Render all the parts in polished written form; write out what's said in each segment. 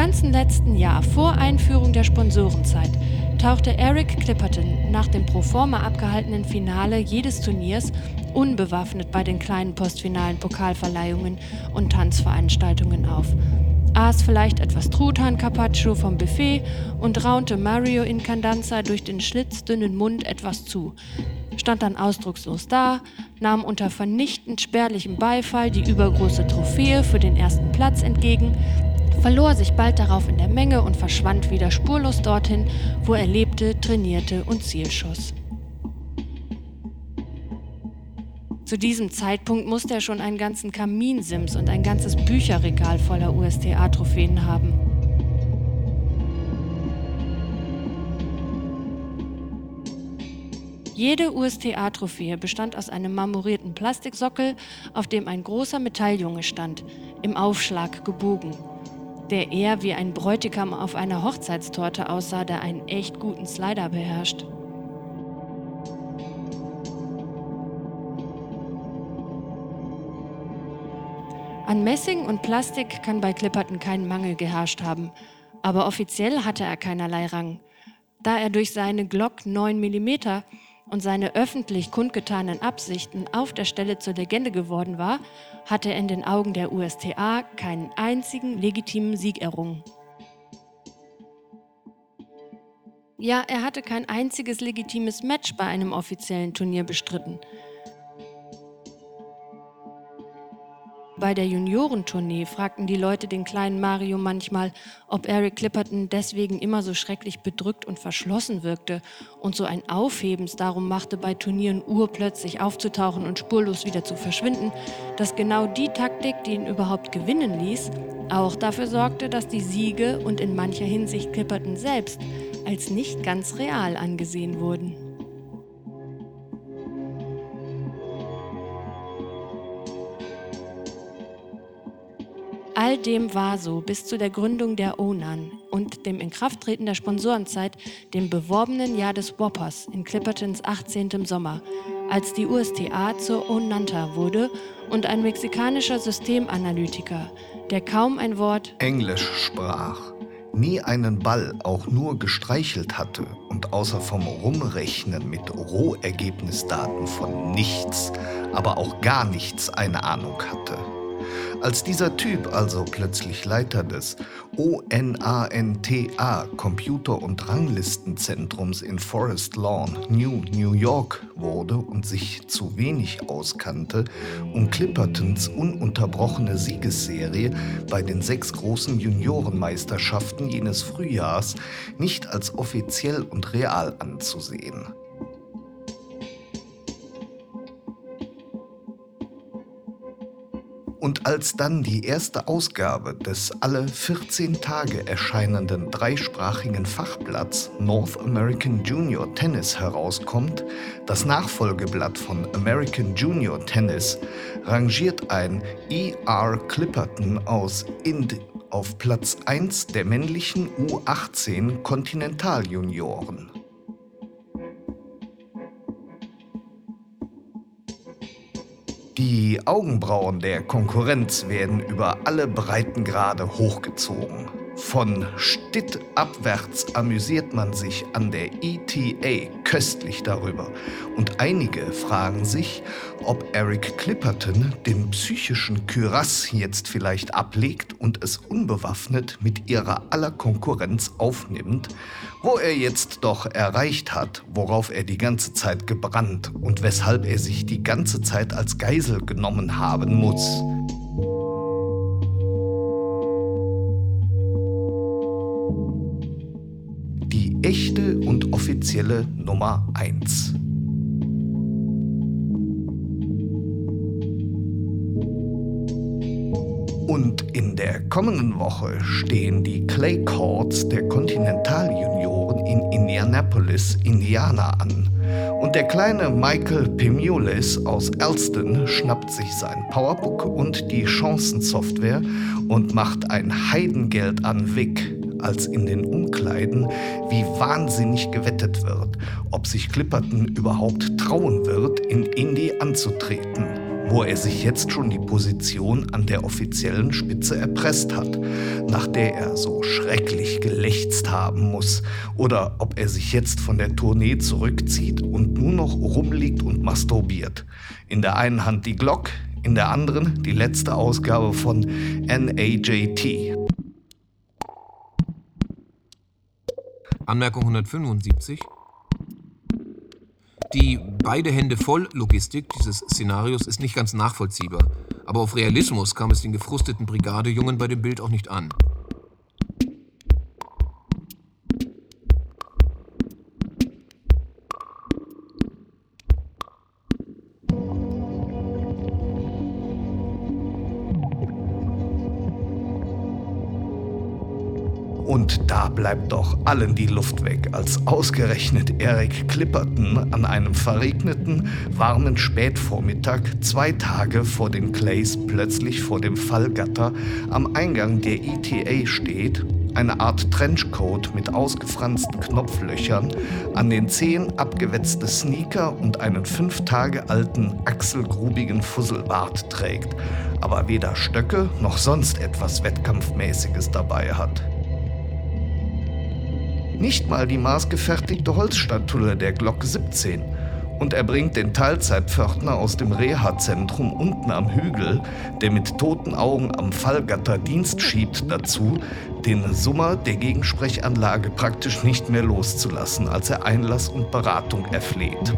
ganzen letzten Jahr vor Einführung der Sponsorenzeit tauchte Eric Clipperton nach dem proforma abgehaltenen Finale jedes Turniers unbewaffnet bei den kleinen postfinalen Pokalverleihungen und Tanzveranstaltungen auf, aß vielleicht etwas Truthahn-Carpaccio vom Buffet und raunte Mario Incandanza durch den schlitzdünnen Mund etwas zu, stand dann ausdruckslos da, nahm unter vernichtend spärlichem Beifall die übergroße Trophäe für den ersten Platz entgegen, verlor sich bald darauf in der Menge und verschwand wieder spurlos dorthin, wo er lebte, trainierte und Ziel schoss. Zu diesem Zeitpunkt musste er schon einen ganzen Kaminsims und ein ganzes Bücherregal voller USTA-Trophäen haben. Jede USTA-Trophäe bestand aus einem marmorierten Plastiksockel, auf dem ein großer Metalljunge stand, im Aufschlag gebogen, der eher wie ein Bräutigam auf einer Hochzeitstorte aussah, der einen echt guten Slider beherrscht. An Messing und Plastik kann bei Clipperton kein Mangel geherrscht haben, aber offiziell hatte er keinerlei Rang. Da er durch seine Glock 9 mm und seine öffentlich kundgetanen Absichten auf der Stelle zur Legende geworden war, hatte er in den Augen der USTA keinen einzigen legitimen Sieg errungen. Ja, er hatte kein einziges legitimes Match bei einem offiziellen Turnier bestritten. Bei der Juniorentournee fragten die Leute den kleinen Mario manchmal, ob Eric Clipperton deswegen immer so schrecklich bedrückt und verschlossen wirkte und so ein Aufhebens darum machte, bei Turnieren urplötzlich aufzutauchen und spurlos wieder zu verschwinden, dass genau die Taktik, die ihn überhaupt gewinnen ließ, auch dafür sorgte, dass die Siege und in mancher Hinsicht Clipperton selbst als nicht ganz real angesehen wurden. All dem war so bis zu der Gründung der Onan und dem Inkrafttreten der Sponsorenzeit, dem beworbenen Jahr des Whoppers in Clippertons 18. Sommer, als die USTA zur Onanta wurde und ein mexikanischer Systemanalytiker, der kaum ein Wort Englisch sprach, nie einen Ball auch nur gestreichelt hatte und außer vom Rumrechnen mit Rohergebnisdaten von nichts, aber auch gar nichts eine Ahnung hatte. Als dieser Typ also plötzlich Leiter des ONANTA Computer- und Ranglistenzentrums in Forest Lawn, New York wurde und sich zu wenig auskannte, um Clippertons ununterbrochene Siegesserie bei den 6 großen Juniorenmeisterschaften jenes Frühjahrs nicht als offiziell und real anzusehen. Und als dann die erste Ausgabe des alle 14 Tage erscheinenden dreisprachigen Fachblatts North American Junior Tennis herauskommt, das Nachfolgeblatt von American Junior Tennis, rangiert ein E.R. Clipperton aus Ind auf Platz 1 der männlichen U18 Kontinentaljunioren. Die Augenbrauen der Konkurrenz werden über alle Breitengrade hochgezogen. Von Stitt abwärts amüsiert man sich an der ETA köstlich darüber. Und einige fragen sich, ob Eric Clipperton den psychischen Kürass jetzt vielleicht ablegt und es unbewaffnet mit ihrer aller Konkurrenz aufnimmt, wo er jetzt doch erreicht hat, worauf er die ganze Zeit gebrannt und weshalb er sich die ganze Zeit als Geisel genommen haben muss. Die echte und offizielle Nummer 1. Und in der kommenden Woche stehen die Clay Courts der Kontinentaljunioren in Indianapolis, Indiana an. Und der kleine Michael Pemulis aus Elston schnappt sich sein Powerbook und die Chancensoftware und macht ein Heidengeld an Vic, als in den Umkleiden wie wahnsinnig gewettet wird, ob sich Clipperton überhaupt trauen wird, in Indy anzutreten. wo er sich jetzt schon die Position an der offiziellen Spitze erpresst hat, nach der er so schrecklich gelächzt haben muss, oder ob er sich jetzt von der Tournee zurückzieht und nur noch rumliegt und masturbiert. In der einen Hand die Glock, in der anderen die letzte Ausgabe von NAJT. Anmerkung 175. Die beide Hände voll Logistik dieses Szenarios ist nicht ganz nachvollziehbar, aber auf Realismus kam es den gefrusteten Brigadejungen bei dem Bild auch nicht an. Und da bleibt doch allen die Luft weg, als ausgerechnet Eric Clipperton an einem verregneten, warmen Spätvormittag 2 Tage vor den Clays plötzlich vor dem Fallgatter am Eingang der ETA steht, eine Art Trenchcoat mit ausgefransten Knopflöchern, an den Zehen abgewetzte Sneaker und einen 5 Tage alten, achselgrubigen Fusselbart trägt, aber weder Stöcke noch sonst etwas Wettkampfmäßiges dabei hat. Nicht mal die maßgefertigte Holzstatue der Glock 17. Und er bringt den Teilzeitpförtner aus dem Reha-Zentrum unten am Hügel, der mit toten Augen am Fallgatter Dienst schiebt, dazu, den Summer der Gegensprechanlage praktisch nicht mehr loszulassen, als er Einlass und Beratung erfleht.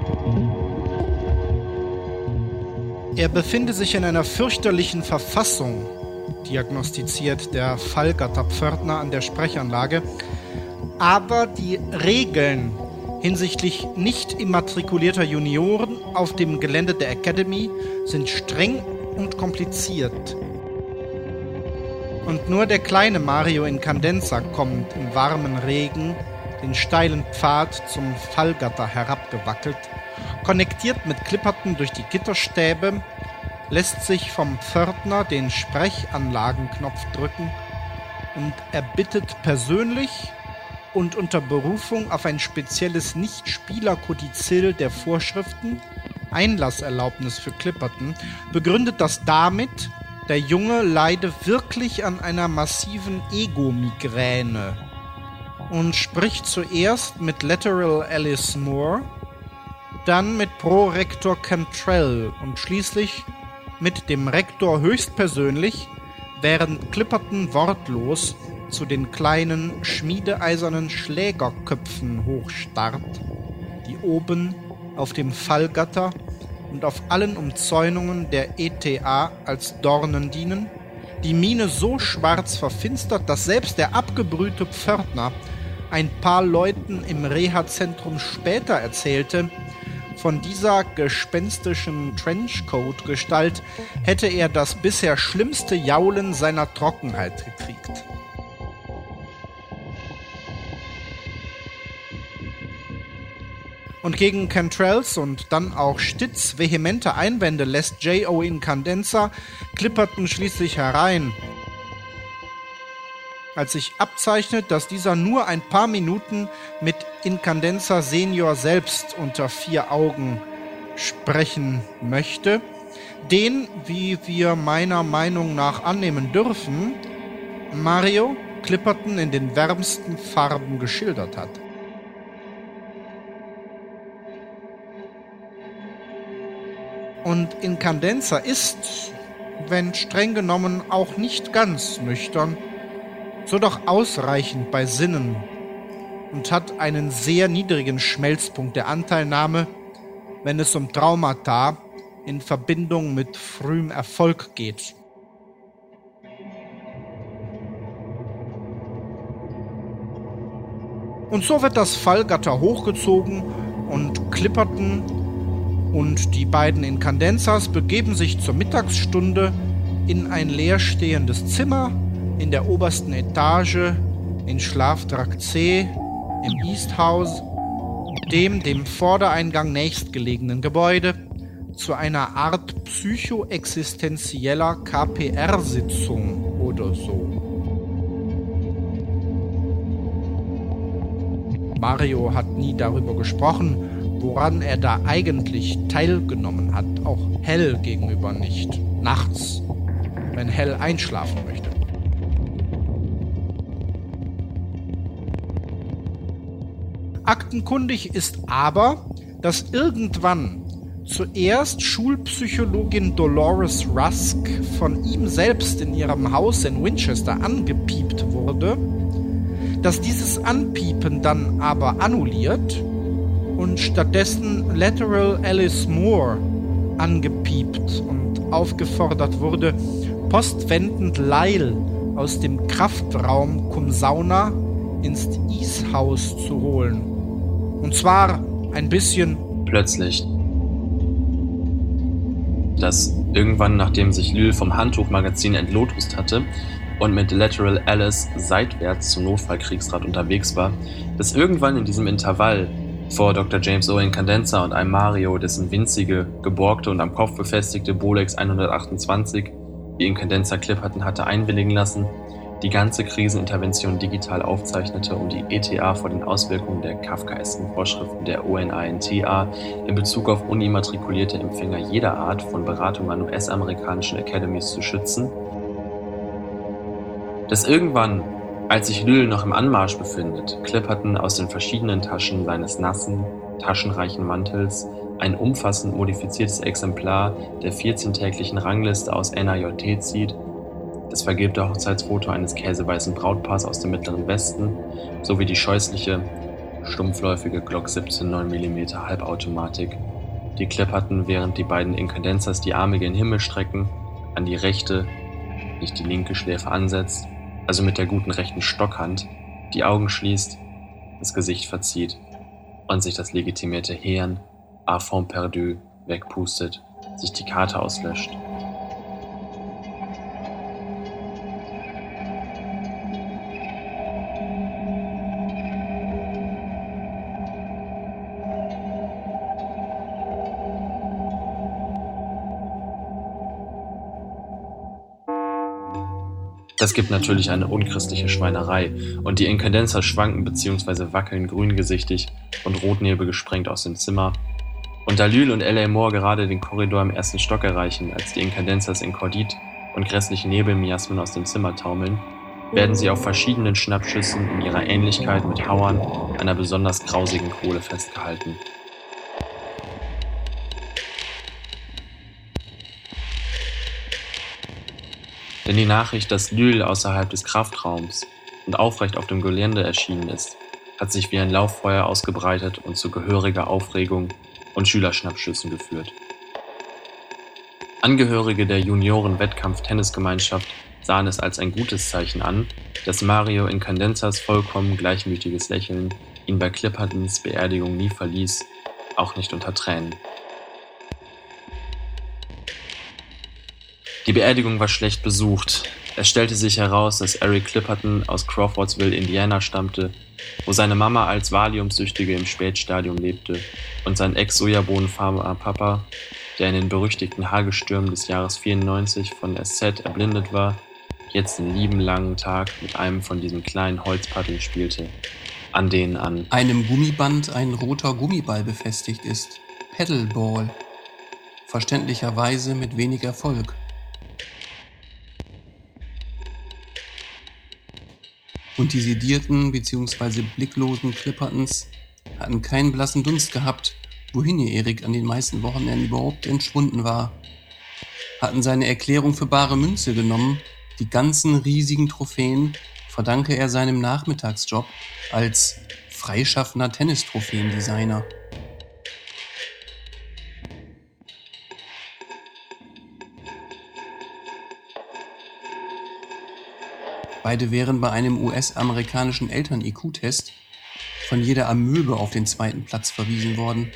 Er befinde sich in einer fürchterlichen Verfassung, diagnostiziert der Fallgatterpförtner an der Sprechanlage. Aber die Regeln hinsichtlich nicht immatrikulierter Junioren auf dem Gelände der Academy sind streng und kompliziert. Und nur der kleine Mario Incandenza kommt im warmen Regen den steilen Pfad zum Fallgatter herabgewackelt, konnektiert mit Clipperton durch die Gitterstäbe, lässt sich vom Pförtner den Sprechanlagenknopf drücken und erbittet persönlich und unter Berufung auf ein spezielles Nicht-Spieler-Kodizill der Vorschriften, Einlasserlaubnis für Clipperton, begründet das damit, der Junge leide wirklich an einer massiven Ego-Migräne und spricht zuerst mit Lateral Alice Moore, dann mit Prorektor Cantrell und schließlich mit dem Rektor höchstpersönlich, während Clipperton wortlos zu den kleinen, schmiedeeisernen Schlägerköpfen hochstarrt, die oben auf dem Fallgatter und auf allen Umzäunungen der ETA als Dornen dienen, die Miene so schwarz verfinstert, dass selbst der abgebrühte Pförtner ein paar Leuten im Reha-Zentrum später erzählte, von dieser gespenstischen Trenchcoat-Gestalt hätte er das bisher schlimmste Jaulen seiner Trockenheit gekriegt. Und gegen Cantrells und dann auch Stitts vehemente Einwände lässt J.O. Incandenza Clipperton schließlich herein. Als sich abzeichnet, dass dieser nur ein paar Minuten mit Incandenza Senior selbst unter 4 Augen sprechen möchte, den, wie wir meiner Meinung nach annehmen dürfen, Mario Clipperton in den wärmsten Farben geschildert hat. Und Incandenza ist, wenn streng genommen auch nicht ganz nüchtern, so doch ausreichend bei Sinnen und hat einen sehr niedrigen Schmelzpunkt der Anteilnahme, wenn es um Traumata in Verbindung mit frühem Erfolg geht. Und so wird das Fallgatter hochgezogen und Clipperton und die beiden Incandenzas begeben sich zur Mittagsstunde in ein leerstehendes Zimmer in der obersten Etage in Schlaftrakt C im East House, dem Vordereingang nächstgelegenen Gebäude, zu einer Art psychoexistenzieller KPR-Sitzung oder so. Mario hat nie darüber gesprochen, woran er da eigentlich teilgenommen hat, auch Hal gegenüber nicht. Nachts, wenn Hal einschlafen möchte. Aktenkundig ist aber, dass irgendwann zuerst Schulpsychologin Dolores Rusk von ihm selbst in ihrem Haus in Winchester angepiept wurde, dass dieses Anpiepen dann aber annulliert und stattdessen Lateral Alice Moore angepiept und aufgefordert wurde, postwendend Lyle aus dem Kraftraum cum Sauna ins Ease-Haus zu holen. Und zwar ein bisschen plötzlich. Dass irgendwann, nachdem sich Lyle vom Handtuchmagazin entlotust hatte und mit Lateral Alice seitwärts zum Notfallkriegsrat unterwegs war, dass irgendwann in diesem Intervall vor Dr. James O. Incandenza und einem Mario, dessen winzige, geborgte und am Kopf befestigte Bolex 128 die Incandenza Clipperton hatte einwilligen lassen, die ganze Krisenintervention digital aufzeichnete, um die ETA vor den Auswirkungen der kafkaesken Vorschriften der ONINTA in Bezug auf unimmatrikulierte Empfänger jeder Art von Beratung an US-amerikanischen Academies zu schützen, dass irgendwann, als sich Lyle noch im Anmarsch befindet, Clipperton aus den verschiedenen Taschen seines nassen, taschenreichen Mantels ein umfassend modifiziertes Exemplar der 14-täglichen Rangliste aus NAJT zieht, das vergilbte Hochzeitsfoto eines käseweißen Brautpaars aus dem Mittleren Westen sowie die scheußliche, stumpfläufige Glock 17 9mm Halbautomatik, die Clipperton, während die beiden Incandenzas die Arme gen Himmel strecken, an die rechte, nicht die linke Schläfe ansetzt, also mit der guten rechten Stockhand, die Augen schließt, das Gesicht verzieht und sich das legitimierte Hirn à fond perdu wegpustet, sich die Karte auslöscht. Das gibt natürlich eine unchristliche Schweinerei und die Incandenzas schwanken bzw. wackeln grüngesichtig und Rotnebel gesprengt aus dem Zimmer. Und da Lyle und L.A. Moore gerade den Korridor im ersten Stock erreichen, als die Incandenzas in Kordit und grässlichen Nebelmiasmen aus dem Zimmer taumeln, werden sie auf verschiedenen Schnappschüssen in ihrer Ähnlichkeit mit Hauern einer besonders grausigen Kohle festgehalten. Denn die Nachricht, dass Lyle außerhalb des Kraftraums und aufrecht auf dem Gelände erschienen ist, hat sich wie ein Lauffeuer ausgebreitet und zu gehöriger Aufregung und Schülerschnappschüssen geführt. Angehörige der Junioren-Wettkampf-Tennisgemeinschaft sahen es als ein gutes Zeichen an, dass Mario Incandenzas vollkommen gleichmütiges Lächeln ihn bei Clippertons Beerdigung nie verließ, auch nicht unter Tränen. Die Beerdigung war schlecht besucht. Es stellte sich heraus, dass Eric Clipperton aus Crawfordsville, Indiana stammte, wo seine Mama als Valiumsüchtige im Spätstadium lebte und sein Ex-Sojabohnenfarmer Papa, der in den berüchtigten Hagestürmen des Jahres 94 von SZ erblindet war, jetzt den lieben langen Tag mit einem von diesen kleinen Holzpaddeln spielte, an denen an einem Gummiband ein roter Gummiball befestigt ist. Paddleball. Verständlicherweise mit wenig Erfolg. Und die sedierten bzw. blicklosen Clippertons hatten keinen blassen Dunst gehabt, wohin ihr Erik an den meisten Wochenenden überhaupt entschwunden war. Hatten seine Erklärung für bare Münze genommen, die ganzen riesigen Trophäen verdanke er seinem Nachmittagsjob als freischaffender Tennistrophäendesigner. Beide wären bei einem US-amerikanischen Eltern-IQ-Test von jeder Amöbe auf den zweiten Platz verwiesen worden.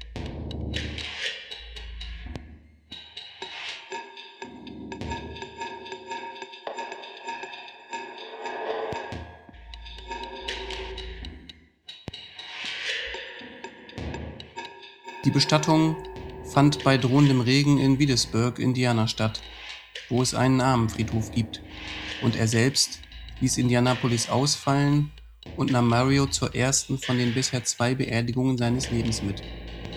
Die Bestattung fand bei drohendem Regen in Wiedesburg, Indiana statt, wo es einen Armenfriedhof gibt. Und er selbst ließ Indianapolis ausfallen und nahm Mario zur ersten von den bisher 2 Beerdigungen seines Lebens mit.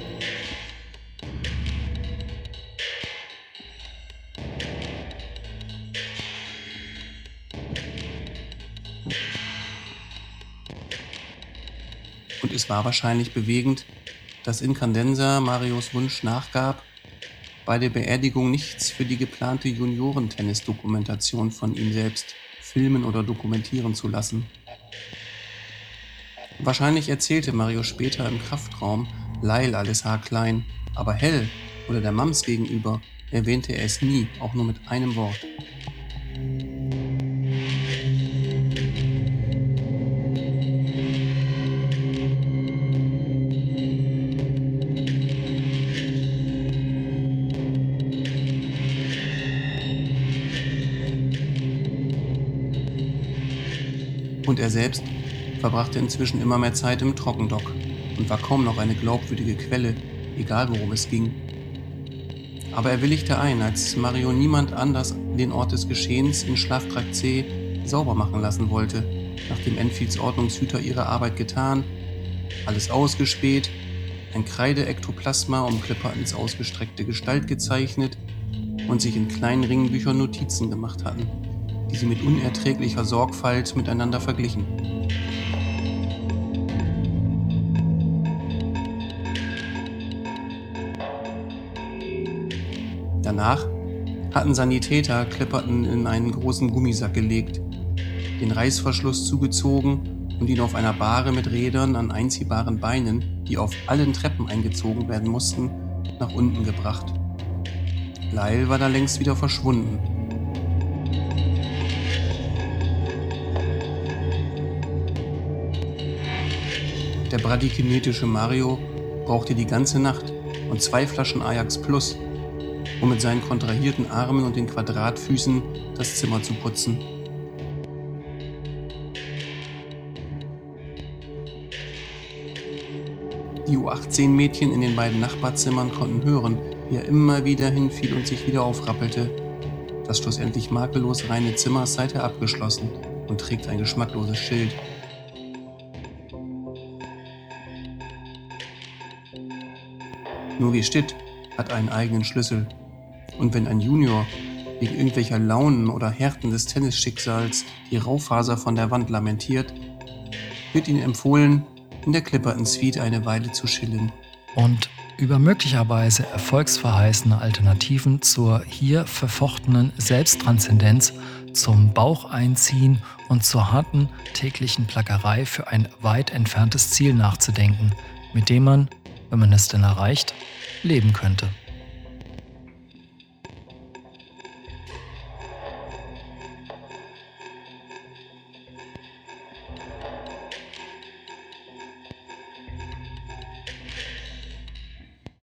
es war wahrscheinlich bewegend, dass Incandenza Marios Wunsch nachgab, bei der Beerdigung nichts für die geplante Juniorentennis-Dokumentation von ihm selbst filmen oder dokumentieren zu lassen. Wahrscheinlich erzählte Mario später im Kraftraum Lyle alles haarklein, aber Hell oder der Mams gegenüber erwähnte er es nie, auch nur mit einem Wort. Und er selbst verbrachte inzwischen immer mehr Zeit im Trockendock und war kaum noch eine glaubwürdige Quelle, egal worum es ging. Aber er willigte ein, als Mario niemand anders den Ort des Geschehens in Schlaftrakt C sauber machen lassen wollte, nachdem Enfields Ordnungshüter ihre Arbeit getan, alles ausgespäht, ein Kreide-Ektoplasma um Clippertons ausgestreckte Gestalt gezeichnet und sich in kleinen Ringbüchern Notizen gemacht hatten, die sie mit unerträglicher Sorgfalt miteinander verglichen. Danach hatten Sanitäter Clipperton in einen großen Gummisack gelegt, den Reißverschluss zugezogen und ihn auf einer Bahre mit Rädern an einziehbaren Beinen, die auf allen Treppen eingezogen werden mussten, nach unten gebracht. Lyle war da längst wieder verschwunden. Der bradykinetische Mario brauchte die ganze Nacht und 2 Flaschen Ajax Plus, um mit seinen kontrahierten Armen und den Quadratfüßen das Zimmer zu putzen. Die U18-Mädchen in den beiden Nachbarzimmern konnten hören, wie er immer wieder hinfiel und sich wieder aufrappelte. Das schlussendlich makellos reine Zimmer ist seither abgeschlossen und trägt ein geschmackloses Schild. Nur wie Stitt hat einen eigenen Schlüssel. Und wenn ein Junior wegen irgendwelcher Launen oder Härten des Tennisschicksals die Raufaser von der Wand lamentiert, wird ihnen empfohlen, in der Clipperton Suite eine Weile zu chillen. Und über möglicherweise erfolgsverheißende Alternativen zur hier verfochtenen Selbsttranszendenz, zum Baucheinziehen und zur harten täglichen Plackerei für ein weit entferntes Ziel nachzudenken, mit dem man, wenn man es denn erreicht, leben könnte.